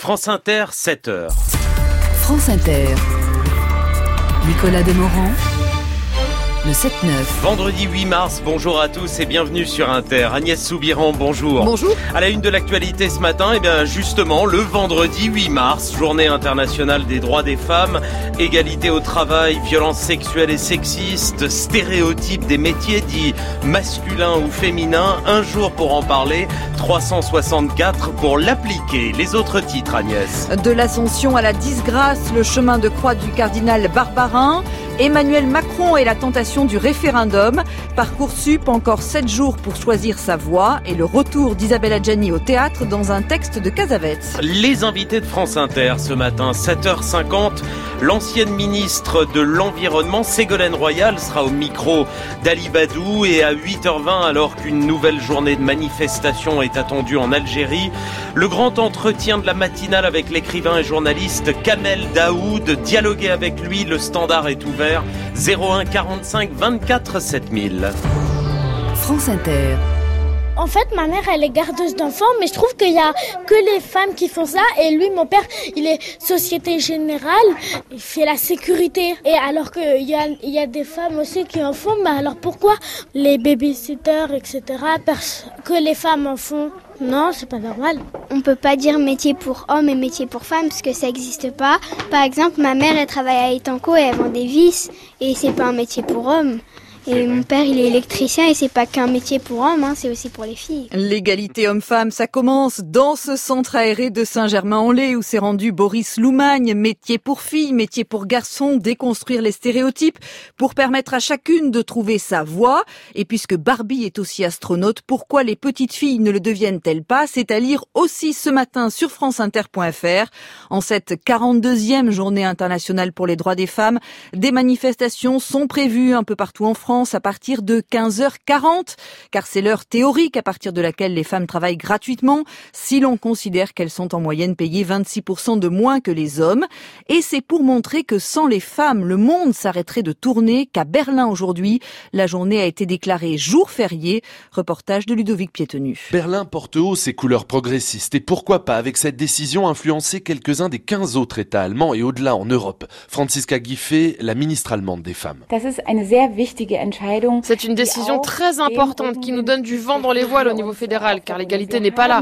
France Inter, 7h. France Inter. Nicolas Demorand. Le 7-9. Vendredi 8 mars, bonjour à tous et bienvenue sur Inter. Agnès Soubiran, bonjour. Bonjour. À la une de l'actualité ce matin, justement, le vendredi 8 mars, journée internationale des droits des femmes, égalité au travail, violences sexuelles et sexistes, stéréotypes des métiers dits masculins ou féminins. Un jour pour en parler, 364 pour l'appliquer. Les autres titres, Agnès. De l'Ascension à la disgrâce, le chemin de croix du cardinal Barbarin. Emmanuel Macron et la tentation du référendum. Parcoursup, encore 7 jours pour choisir sa voie. Et le retour d'Isabelle Adjani au théâtre dans un texte de Cassavetes. Les invités de France Inter ce matin, 7h50. L'ancienne ministre de l'Environnement, Ségolène Royal, sera au micro d'Ali Badou. Et à 8h20, alors qu'une nouvelle journée de manifestation est attendue en Algérie, le grand entretien de la matinale avec l'écrivain et journaliste Kamel Daoud. Dialoguer avec lui, le standard est ouvert. 01 45 24 7000. France Inter. En fait, ma mère, elle est gardeuse d'enfants, mais je trouve qu'il y a que les femmes qui font ça. Et lui, mon père, il est Société Générale, il fait la sécurité. Et alors qu'il y a des femmes aussi qui en font, mais alors pourquoi les babysitters, etc., que les femmes en font? Non, c'est pas normal. On peut pas dire métier pour homme et métier pour femme parce que ça existe pas. Par exemple, ma mère, elle travaille à Etanco et elle vend des vis et c'est pas un métier pour homme. Et mon père, il est électricien et c'est pas qu'un métier pour hommes, c'est aussi pour les filles. L'égalité homme-femme, ça commence dans ce centre aéré de Saint-Germain-en-Laye où s'est rendu Boris Loumagne. Métier pour filles, métier pour garçons, déconstruire les stéréotypes pour permettre à chacune de trouver sa voie. Et puisque Barbie est aussi astronaute, pourquoi les petites filles ne le deviennent-elles pas? C'est à lire aussi ce matin sur franceinter.fr. En cette 42e journée internationale pour les droits des femmes, des manifestations sont prévues un peu partout en France à partir de 15h40, car c'est l'heure théorique à partir de laquelle les femmes travaillent gratuitement, si l'on considère qu'elles sont en moyenne payées 26% de moins que les hommes. Et c'est pour montrer que sans les femmes, le monde s'arrêterait de tourner qu'à Berlin aujourd'hui, la journée a été déclarée jour férié. Reportage de Ludovic Piétenu. Berlin porte haut ses couleurs progressistes et pourquoi pas avec cette décision influencer quelques-uns des 15 autres États allemands et au-delà en Europe. Franziska Giffey, la ministre allemande des femmes. C'est une décision très importante qui nous donne du vent dans les voiles au niveau fédéral, car l'égalité n'est pas là.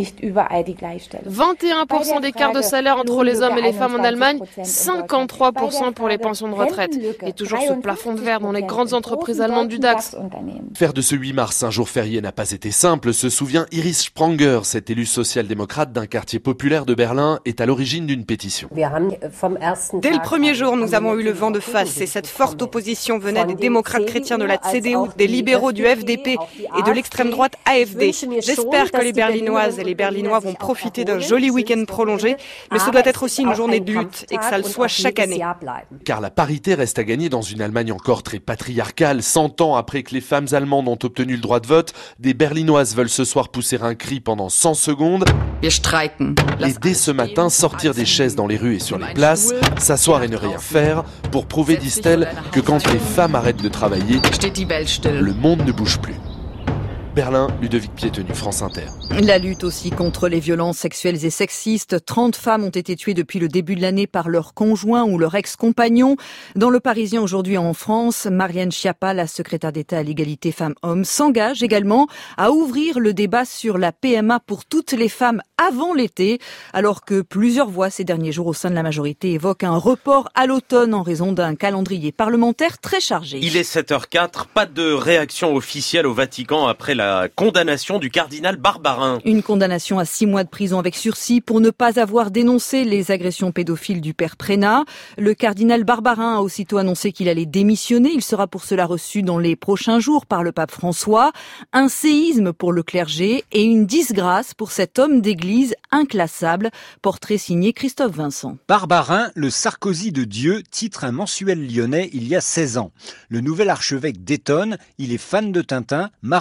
21% d'écart de salaire entre les hommes et les femmes en Allemagne, 53% pour les pensions de retraite. Et toujours ce plafond de verre dans les grandes entreprises allemandes du DAX. Faire de ce 8 mars un jour férié n'a pas été simple, se souvient Iris Spranger, cette élue social-démocrate d'un quartier populaire de Berlin, est à l'origine d'une pétition. Dès le premier jour, nous avons eu le vent de face et cette forte opposition venait des démocrates chrétiens de la CDU, des libéraux du FDP et de l'extrême droite AfD. J'espère que les Berlinoises et les Berlinois vont profiter d'un joli week-end prolongé, mais ce doit être aussi une journée de lutte et que ça le soit chaque année. Car la parité reste à gagner dans une Allemagne encore très patriarcale. 100 ans après que les femmes allemandes ont obtenu le droit de vote, des Berlinoises veulent ce soir pousser un cri pendant 100 secondes. Et dès ce matin, sortir des chaises dans les rues et sur les places, s'asseoir et ne rien faire, pour prouver, disent-elles, que quand les femmes arrêtent de travailler, le monde ne bouge plus. Berlin, Ludovic Piétenu, France Inter. La lutte aussi contre les violences sexuelles et sexistes. 30 femmes ont été tuées depuis le début de l'année par leur conjoint ou leur ex-compagnon. Dans Le Parisien aujourd'hui en France, Marianne Schiappa, la secrétaire d'État à l'égalité femmes-hommes, s'engage également à ouvrir le débat sur la PMA pour toutes les femmes avant l'été, alors que plusieurs voix ces derniers jours au sein de la majorité évoquent un report à l'automne en raison d'un calendrier parlementaire très chargé. Il est 7h04, pas de réaction officielle au Vatican après la condamnation du cardinal Barbarin. Une condamnation à 6 mois de prison avec sursis pour ne pas avoir dénoncé les agressions pédophiles du père Prénat. Le cardinal Barbarin a aussitôt annoncé qu'il allait démissionner. Il sera pour cela reçu dans les prochains jours par le pape François. Un séisme pour le clergé et une disgrâce pour cet homme d'église inclassable. Portrait signé Christophe Vincent. Barbarin, le Sarkozy de Dieu, titre un mensuel lyonnais il y a 16 ans. Le nouvel archevêque détonne, il est fan de Tintin, marathonien,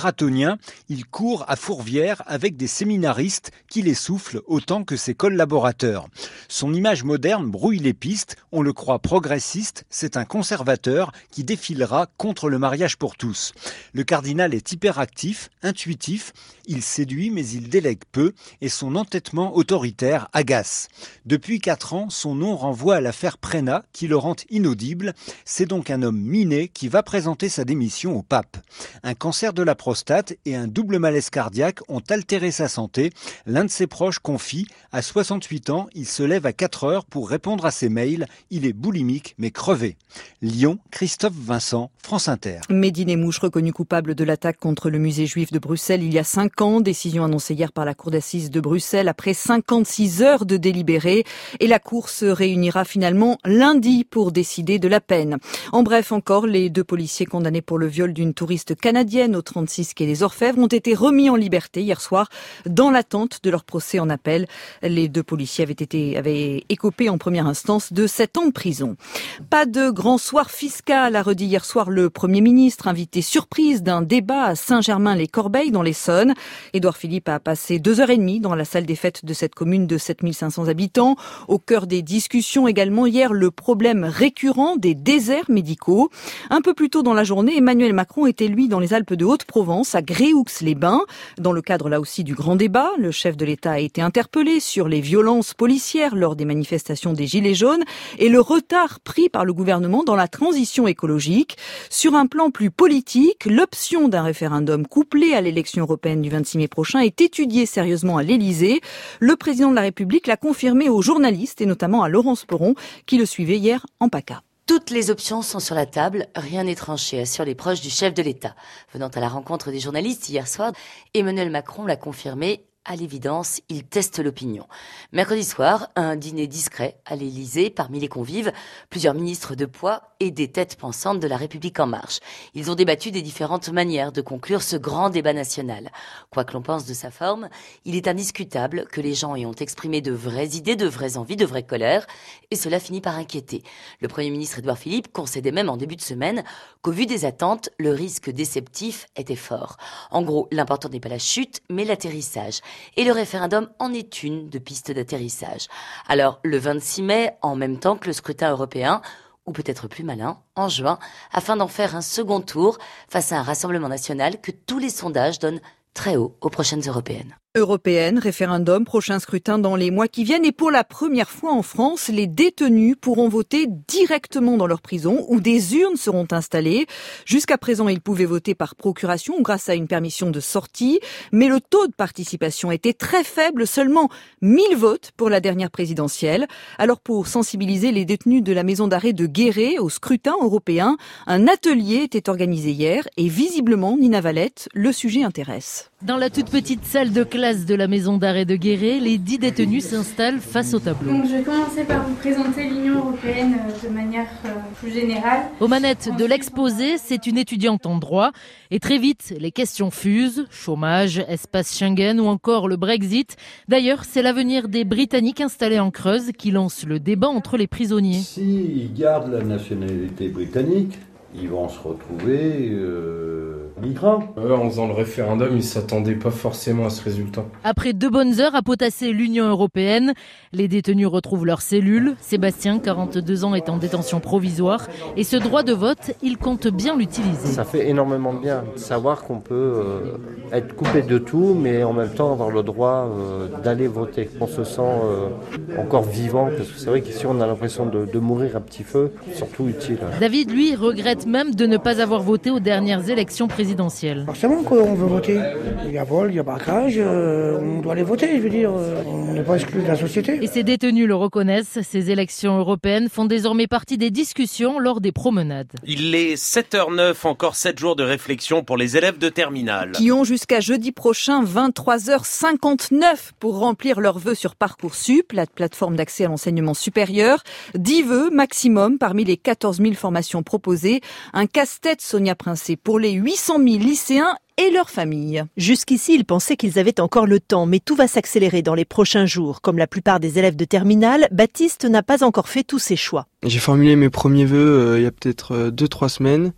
lycéen, il court à Fourvière avec des séminaristes qui l'essoufflent autant que ses collaborateurs. Son image moderne brouille les pistes, on le croit progressiste, c'est un conservateur qui défilera contre le mariage pour tous. Le cardinal est hyperactif, intuitif, il séduit mais il délègue peu et son entêtement autoritaire agace. Depuis 4 ans, son nom renvoie à l'affaire Prénat qui le rend inaudible. C'est donc un homme miné qui va présenter sa démission au pape. Un cancer de la prostate et un double malaise cardiaque ont altéré sa santé. L'un de ses proches confie, à 68 ans, il se lève à 4 heures pour répondre à ses mails. Il est boulimique mais crevé. Lyon, Christophe Vincent, France Inter. Mehdi Nemmouche, reconnu coupable de l'attaque contre le musée juif de Bruxelles il y a 5 ans. Décision annoncée hier par la cour d'assises de Bruxelles après 56 heures de délibéré. Et la cour se réunira finalement lundi pour décider de la peine. En bref, encore, les 2 policiers condamnés pour le viol d'une touriste canadienne au 36 quai des Orfèvres ont été remis en liberté hier soir dans l'attente de leur procès en appel. Les 2 policiers avaient écopé en première instance de 7 ans de prison. Pas de grand soir fiscal, a redit hier soir le Premier ministre, invité surprise d'un débat à Saint-Germain-les-Corbeilles dans l'Essonne. Édouard Philippe a passé 2h30 dans la salle des fêtes de cette commune de 7500 habitants. Au cœur des discussions également hier, le problème récurrent des déserts médicaux. Un peu plus tôt dans la journée, Emmanuel Macron était lui dans les Alpes de Haute-Provence, à Gréoux-les-Bains. Dans le cadre là aussi du grand débat, le chef de l'État a été interpellé sur les violences policières lors des manifestations des Gilets jaunes et le retard pris par le gouvernement dans la transition écologique. Sur un plan plus politique, l'option d'un référendum couplé à l'élection européenne du 26 mai prochain est étudiée sérieusement à l'Élysée. Le président de la République l'a confirmé aux journalistes et notamment à Laurence Perron qui le suivait hier en PACA. Toutes les options sont sur la table, rien n'est tranché, assurent les proches du chef de l'État. Venant à la rencontre des journalistes hier soir, Emmanuel Macron l'a confirmé. À l'évidence, il teste l'opinion. Mercredi soir, un dîner discret à l'Élysée. Parmi les convives, plusieurs ministres de poids et des têtes pensantes de La République En Marche. Ils ont débattu des différentes manières de conclure ce grand débat national. Quoi que l'on pense de sa forme, il est indiscutable que les gens y ont exprimé de vraies idées, de vraies envies, de vraies colères. Et cela finit par inquiéter. Le Premier ministre Édouard Philippe concédait même en début de semaine qu'au vu des attentes, le risque déceptif était fort. En gros, l'important n'est pas la chute, mais l'atterrissage. Et le référendum en est une de piste d'atterrissage. Alors, le 26 mai, en même temps que le scrutin européen, ou peut-être plus malin, en juin, afin d'en faire un second tour face à un Rassemblement national que tous les sondages donnent très haut aux prochaines européennes. Européenne, référendum, prochain scrutin dans les mois qui viennent et pour la première fois en France, les détenus pourront voter directement dans leur prison où des urnes seront installées. Jusqu'à présent, ils pouvaient voter par procuration ou grâce à une permission de sortie, mais le taux de participation était très faible, seulement 1000 votes pour la dernière présidentielle. Alors pour sensibiliser les détenus de la maison d'arrêt de Guéret au scrutin européen, un atelier était organisé hier et visiblement, Nina Valette, le sujet intéresse. Dans la toute petite salle de classe de la maison d'arrêt de Guéret, les 10 détenus s'installent face au tableau. Donc je vais commencer par vous présenter l'Union européenne de manière plus générale. Aux manettes de l'exposé, c'est une étudiante en droit. Et très vite, les questions fusent. Chômage, espace Schengen ou encore le Brexit. D'ailleurs, c'est l'avenir des Britanniques installés en Creuse qui lance le débat entre les prisonniers. S'ils gardent la nationalité britannique, ils vont se retrouver migrants. En faisant le référendum, ils ne s'attendaient pas forcément à ce résultat. Après 2 bonnes heures à potasser l'Union européenne, les détenus retrouvent leurs cellules. Sébastien, 42 ans, est en détention provisoire. Et ce droit de vote, il compte bien l'utiliser. Ça fait énormément de bien de savoir qu'on peut être coupé de tout, mais en même temps avoir le droit d'aller voter. On se sent encore vivant, parce que c'est vrai qu'ici on a l'impression de mourir à petit feu, surtout utile. David, lui, regrette même de ne pas avoir voté aux dernières élections présidentielles. Forcément qu'on veut voter. Il y a vol, il y a braquage, on doit aller voter, je veux dire. On n'est pas exclu de la société. Et ces détenus le reconnaissent, ces élections européennes font désormais partie des discussions lors des promenades. Il est 7h09, encore 7 jours de réflexion pour les élèves de terminale. Qui ont jusqu'à jeudi prochain 23h59 pour remplir leurs vœux sur Parcoursup, la plateforme d'accès à l'enseignement supérieur. 10 vœux maximum parmi les 14 000 formations proposées. Un casse-tête, Sonia Princé, pour les 800 000 lycéens et leurs familles. Jusqu'ici, ils pensaient qu'ils avaient encore le temps, mais tout va s'accélérer dans les prochains jours. Comme la plupart des élèves de terminale, Baptiste n'a pas encore fait tous ses choix. J'ai formulé mes premiers vœux il y a peut-être 2-3 semaines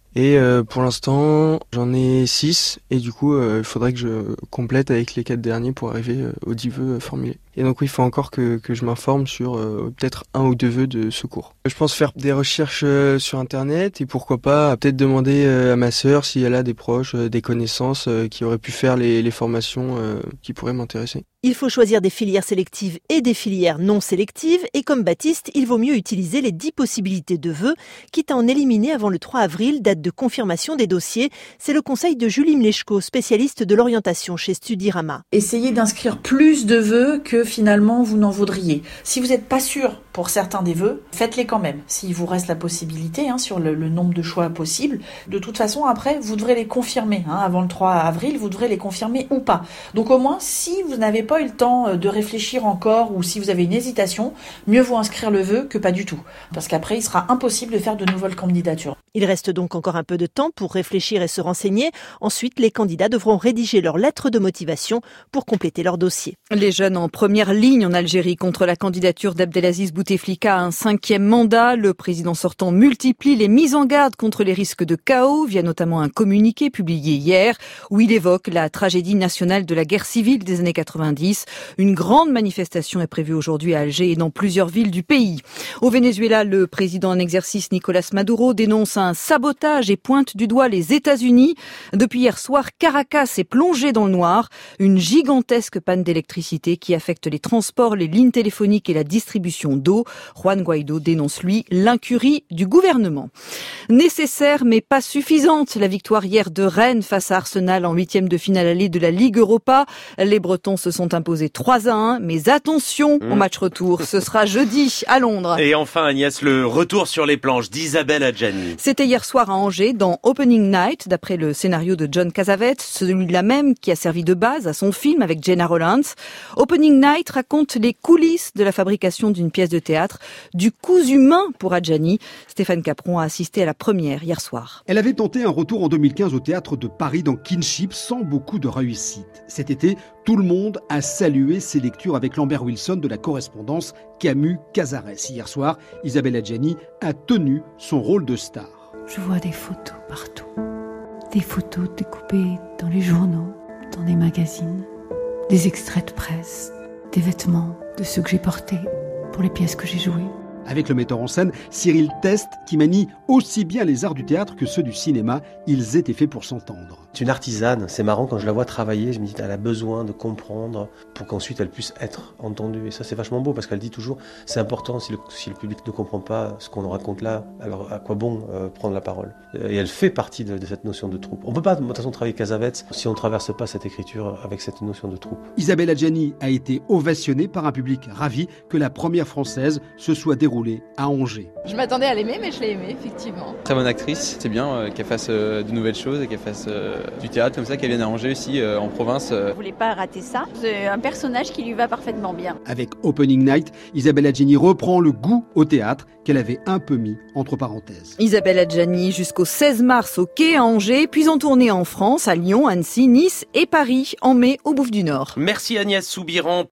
Et pour l'instant, j'en ai 6 et du coup, il faudrait que je complète avec les 4 derniers pour arriver aux 10 vœux formulés. Et donc oui, il faut encore que je m'informe sur peut-être 1 ou 2 vœux de secours. Je pense faire des recherches sur Internet et pourquoi pas peut-être demander à ma sœur si elle a des proches, des connaissances qui auraient pu faire les formations qui pourraient m'intéresser. Il faut choisir des filières sélectives et des filières non sélectives. Et comme Baptiste, il vaut mieux utiliser les 10 possibilités de vœux, quitte à en éliminer avant le 3 avril, date de confirmation des dossiers. C'est le conseil de Julie Mleczko, spécialiste de l'orientation chez Studirama. Essayez d'inscrire plus de vœux que finalement vous n'en voudriez. Si vous n'êtes pas sûr pour certains des vœux, faites-les quand même. S'il vous reste la possibilité sur le nombre de choix possibles, de toute façon après vous devrez les confirmer. Avant le 3 avril, vous devrez les confirmer ou pas. Donc au moins, si vous n'avez pas eu le temps de réfléchir encore ou si vous avez une hésitation, mieux vaut inscrire le vœu que pas du tout. Parce qu'après, il sera impossible de faire de nouvelles candidatures. Il reste donc encore un peu de temps pour réfléchir et se renseigner. Ensuite, les candidats devront rédiger leur lettre de motivation pour compléter leur dossier. Les jeunes en première ligne en Algérie contre la candidature d'Abdelaziz Bouteflika à un 5e mandat. Le président sortant multiplie les mises en garde contre les risques de chaos via notamment un communiqué publié hier où il évoque la tragédie nationale de la guerre civile des années 90. Une grande manifestation est prévue aujourd'hui à Alger et dans plusieurs villes du pays. Au Venezuela, le président en exercice Nicolás Maduro dénonce un sabotage et pointe du doigt les États-Unis. Depuis hier soir, Caracas est plongé dans le noir. Une gigantesque panne d'électricité qui affecte les transports, les lignes téléphoniques et la distribution d'eau. Juan Guaidó dénonce, lui, l'incurie du gouvernement. Nécessaire mais pas suffisante. La victoire hier de Rennes face à Arsenal en 8e de finale allée de la Ligue Europa. Les Bretons se sont imposés 3-1, mais attention au match retour. Ce sera jeudi à Londres. Et enfin, Agnès, le retour sur les planches d'Isabelle Adjani. C'était hier soir à Angers, dans Opening Night, d'après le scénario de John Cassavetes, celui-là même qui a servi de base à son film avec Gena Rowlands. Opening Night raconte les coulisses de la fabrication d'une pièce de théâtre, du cousu main pour Adjani. Stéphane Capron a assisté à la première hier soir. Elle avait tenté un retour en 2015 au théâtre de Paris dans Kinship sans beaucoup de réussite. Cet été, tout le monde a salué ses lectures avec Lambert Wilson de la correspondance Camus-Cazares. Hier soir, Isabelle Adjani a tenu son rôle de star. Je vois des photos partout. Des photos découpées dans les journaux, dans les magazines, des extraits de presse, des vêtements de ceux que j'ai portés pour les pièces que j'ai jouées. Avec le metteur en scène Cyril Test, qui manie aussi bien les arts du théâtre que ceux du cinéma, ils étaient faits pour s'entendre. C'est une artisane, c'est marrant quand je la vois travailler, je me dis qu'elle a besoin de comprendre pour qu'ensuite elle puisse être entendue. Et ça c'est vachement beau parce qu'elle dit toujours, c'est important si le public ne comprend pas ce qu'on raconte là, alors à quoi bon prendre la parole. Et elle fait partie de cette notion de troupe. On ne peut pas de toute façon travailler Cassavetes si on ne traverse pas cette écriture avec cette notion de troupe. Isabelle Adjani a été ovationnée par un public ravi que la première française se soit déroulée à Angers. Je m'attendais à l'aimer, mais je l'ai aimée, effectivement. Très bonne actrice, c'est bien qu'elle fasse de nouvelles choses et qu'elle fasse du théâtre comme ça, qu'elle vienne à Angers aussi, en province. Je ne voulais pas rater ça, c'est un personnage qui lui va parfaitement bien. Avec Opening Night, Isabelle Adjani reprend le goût au théâtre qu'elle avait un peu mis entre parenthèses. Isabelle Adjani jusqu'au 16 mars au Quai à Angers, puis en tournée en France, à Lyon, Annecy, Nice et Paris en mai au Bouffe du Nord. Merci Agnès Soubiran.